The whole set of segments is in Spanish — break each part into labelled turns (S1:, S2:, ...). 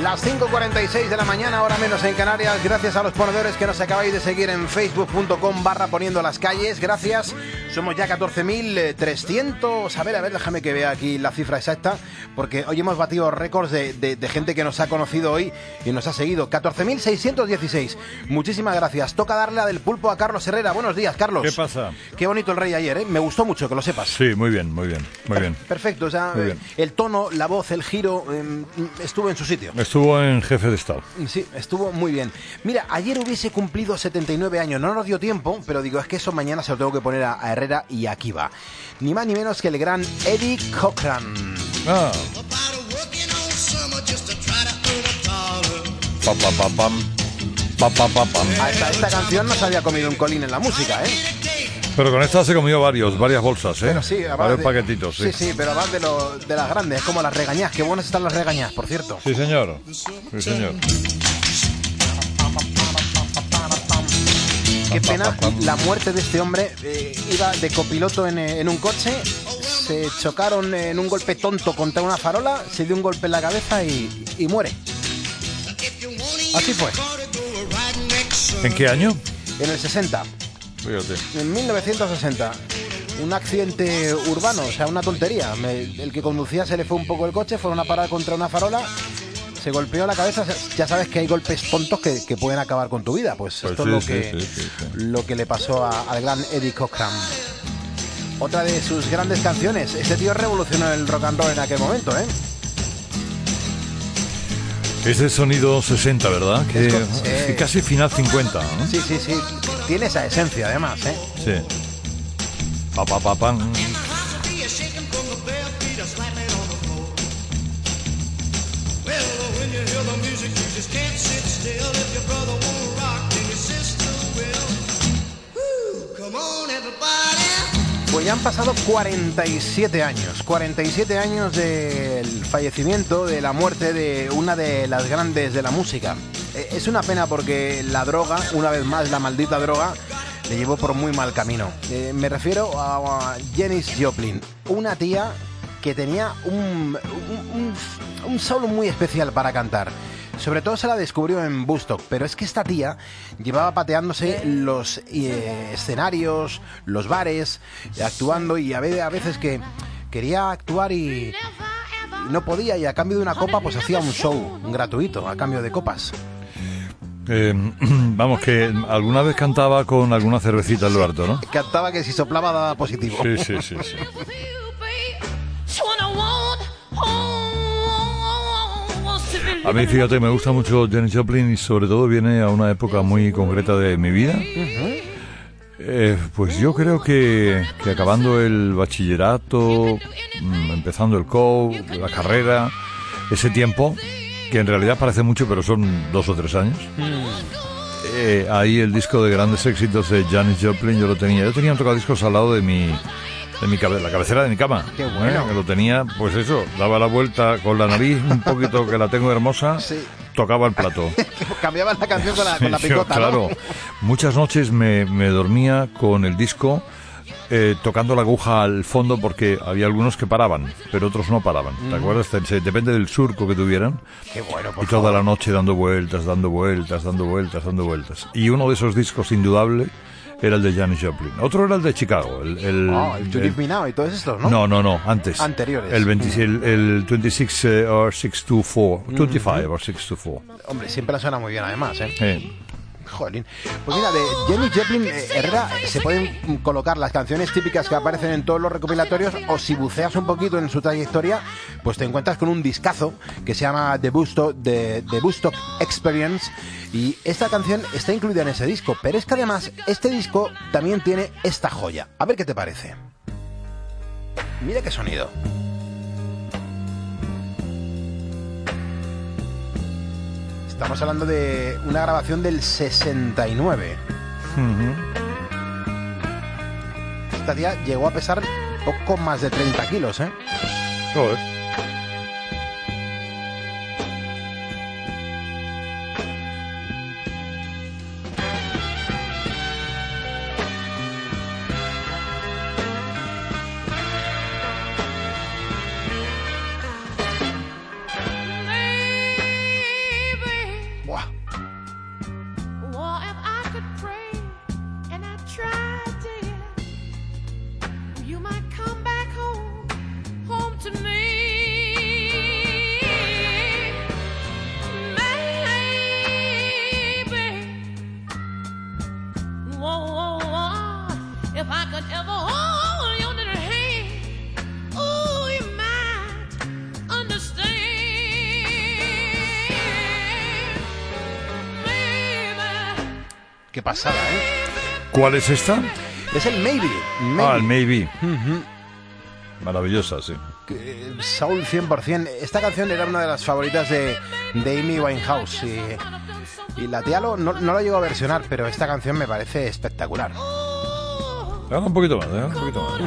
S1: Las 5:46 de la mañana, hora menos en Canarias. Gracias a los ponedores que nos acabáis de seguir en facebook.com/poniendo las calles. Gracias. Somos ya 14.300. A ver, déjame que vea aquí la cifra exacta, porque hoy hemos batido récords de gente que nos ha conocido hoy y nos ha seguido. 14.616. Muchísimas gracias. Toca darle la del pulpo a Carlos Herrera. Buenos días, Carlos.
S2: ¿Qué pasa?
S1: Qué bonito el rey ayer, ¿eh? Me gustó mucho, que lo sepas.
S2: Sí, muy bien.
S1: Perfecto, o sea, el tono, la voz, el giro, estuvo en su sitio.
S2: Estuvo en jefe de Estado.
S1: Sí, estuvo muy bien. Mira, ayer hubiese cumplido 79 años, no nos dio tiempo, pero digo, es que eso mañana se lo tengo que poner a Herrera y aquí va. Ni más ni menos que el gran Eddie Cochran.
S2: Ah.
S1: Hasta esta canción no se había comido un colín en la música, ¿eh?
S2: Pero con esta se comió varias bolsas, ¿eh?
S1: Pero sí,
S2: varios paquetitos, sí.
S1: Sí, pero además de las grandes, como las regañás. Qué buenas están las regañás, por cierto.
S2: Sí, señor.
S1: Qué pena la muerte de este hombre. Iba de copiloto en un coche, se chocaron en un golpe tonto contra una farola, se dio un golpe en la cabeza y muere. Así fue.
S2: ¿En qué año?
S1: En el 60.
S2: Fíjate.
S1: En 1960. Un accidente urbano, o sea, una tontería. El que conducía se le fue un poco el coche, fueron a parar contra una farola, se golpeó la cabeza. Ya sabes que hay golpes tontos que pueden acabar con tu vida. Pues esto es lo que le pasó al gran Eddie Cochran. Otra de sus grandes canciones. Este tío revolucionó el rock and roll en aquel momento, ¿eh?
S2: Ese sonido 60, ¿verdad? Que casi final 50, ¿no?
S1: Sí. Tiene esa esencia, además, ¿eh?
S2: Sí. Pam.
S1: Pues ya han pasado 47 años del fallecimiento, de la muerte de una de las grandes de la música. Es una pena porque la droga, una vez más la maldita droga, le llevó por muy mal camino. Me refiero a Janis Joplin, una tía que tenía un solo muy especial para cantar. Sobre todo se la descubrió en Woodstock, pero es que esta tía llevaba pateándose los escenarios, los bares, actuando, y a veces que quería actuar y no podía, y a cambio de una copa pues hacía un show gratuito a cambio de copas.
S2: Vamos, que alguna vez cantaba con alguna cervecita en lo harto, ¿no?
S1: Cantaba que si soplaba daba positivo.
S2: Sí. A mí, fíjate, me gusta mucho Janis Joplin y sobre todo viene a una época muy concreta de mi vida. Pues yo creo que acabando el bachillerato, empezando el COU, la carrera, ese tiempo, que en realidad parece mucho, pero son 2 o 3 años. Ahí el disco de grandes éxitos de Janis Joplin yo lo tenía. Yo tenía un tocadiscos al lado de la cabecera de mi cama.
S1: Qué bueno.
S2: Que lo tenía, pues eso, daba la vuelta con la nariz un poquito, que la tengo hermosa, sí. Tocaba el plato.
S1: Cambiaban la canción con la picota,
S2: claro, ¿no? Muchas noches me dormía con el disco tocando la aguja al fondo, porque había algunos que paraban, pero otros no paraban. ¿Te acuerdas? Depende del surco que tuvieran.
S1: Qué bueno,
S2: y toda la noche dando vueltas. Y uno de esos discos indudable era el de Janis Joplin. Otro era el de Chicago. El
S1: To Leave Me Now y todos estos, ¿no?
S2: No, antes.
S1: Anteriores.
S2: El 26 or 624. 25 or 624.
S1: Hombre, siempre suena muy bien, además, ¿eh? Jolín. Pues mira, de Janis Joplin, Herrera, se pueden colocar las canciones típicas que aparecen en todos los recopilatorios, o si buceas un poquito en su trayectoria, pues te encuentras con un discazo que se llama The Woodstock Experience, y esta canción está incluida en ese disco. Pero es que además este disco también tiene esta joya. A ver qué te parece. Mira qué sonido. Estamos hablando de una grabación del 69. Esta tía llegó a pesar poco más de 30 kilos, ¿eh?
S2: Joder.
S3: If I could ever hold your little hand, ooh, you might understand, baby.
S1: Qué pasada, ¿eh?
S2: ¿Cuál es esta?
S1: Es el Maybe.
S2: Ah, el Maybe. Maravillosa, sí.
S1: Soul 100%. Esta canción era una de las favoritas de Amy Winehouse. Y la tía no la llegó a versionar, pero esta canción me parece espectacular.
S2: Déjame un poquito más, déjame un poquito más.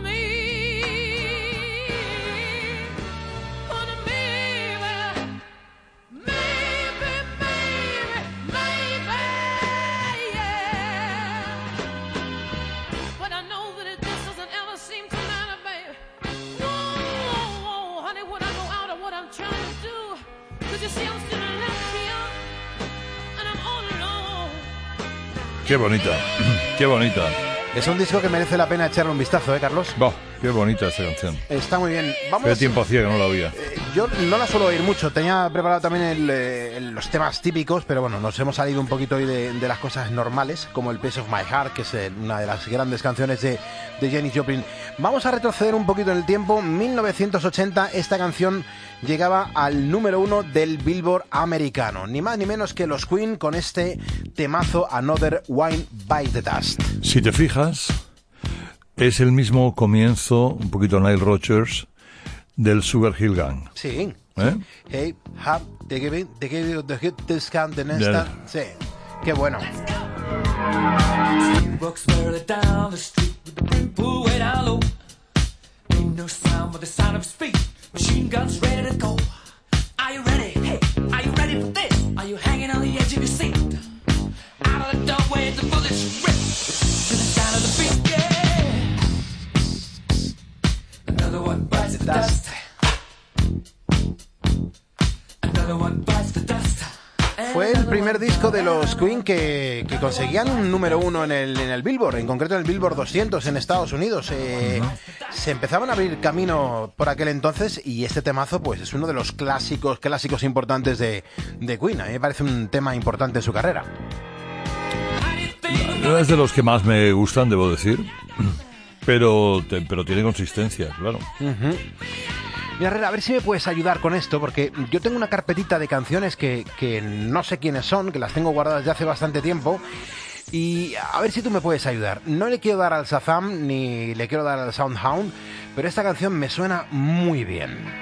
S2: Qué bonita, qué bonita.
S1: Es un disco que merece la pena echarle un vistazo, ¿eh, Carlos?
S2: Bah, qué bonita esta canción.
S1: Está muy bien. Vamos.
S2: Qué tiempo hacía que no la oía.
S1: Yo no la suelo oír mucho. Tenía preparado también los temas típicos, pero bueno, nos hemos salido un poquito hoy de las cosas normales, como el Piece of My Heart, que es una de las grandes canciones de Janis Joplin. Vamos a retroceder un poquito en el tiempo. 1980, esta canción llegaba al número 1 del Billboard americano. Ni más ni menos que los Queen con este temazo Another Wine Bites the Dust.
S2: Si te fijas, es el mismo comienzo, un poquito Nile Rodgers, del Sugar Hill Gang.
S1: Sí.
S2: ¿Eh?
S1: Hey, te give the hit discount the next time. Sí. Qué bueno.
S4: Walks further down the street with the brim pulled way down low. Ain't no sound but the sound of his feet. Machine guns ready to go. Are you ready? Hey, are you ready for this? Are you hanging on the edge of your seat? Out of the doorway the bullets rip to the sound of the beat. Yeah. Another one bites the dust. Another one bites the dust.
S1: Fue el primer disco de los Queen que conseguían un número 1 en el Billboard, en concreto en el Billboard 200 en Estados Unidos. Se empezaban a abrir camino por aquel entonces y este temazo pues es uno de los clásicos importantes de Queen. A mí me parece un tema importante en su carrera.
S2: No es de los que más me gustan, debo decir, pero tiene consistencia, claro.
S1: Mira, Herrera, a ver si me puedes ayudar con esto, porque yo tengo una carpetita de canciones que no sé quiénes son, que las tengo guardadas ya hace bastante tiempo, y a ver si tú me puedes ayudar. No le quiero dar al Shazam ni le quiero dar al Soundhound, pero esta canción me suena muy bien.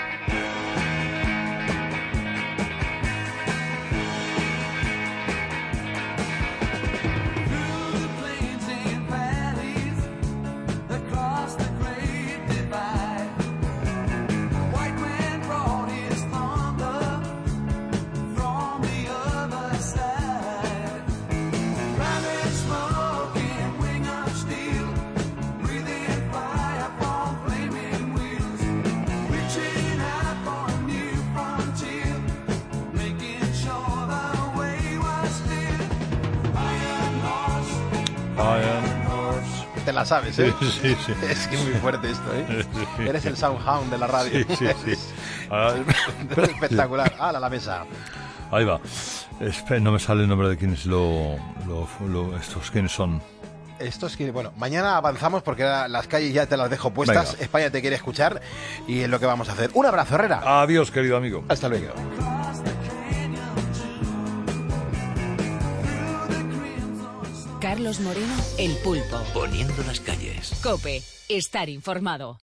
S1: Te la sabes, ¿eh?
S2: Sí.
S1: Es que es muy fuerte esto, ¿eh? Sí. Eres el Soundhound de la radio.
S2: Sí.
S1: Espectacular. ¡Hala, la mesa!
S2: Ahí va. No me sale el nombre de quiénes estos quiénes son.
S1: Estos que, bueno, mañana avanzamos porque las calles ya te las dejo puestas. Venga. España te quiere escuchar y es lo que vamos a hacer. Un abrazo, Herrera.
S2: Adiós, querido amigo.
S1: Hasta luego.
S5: Carlos Moreno, El Pulpo.
S6: Poniendo las calles.
S5: COPE. Estar informado.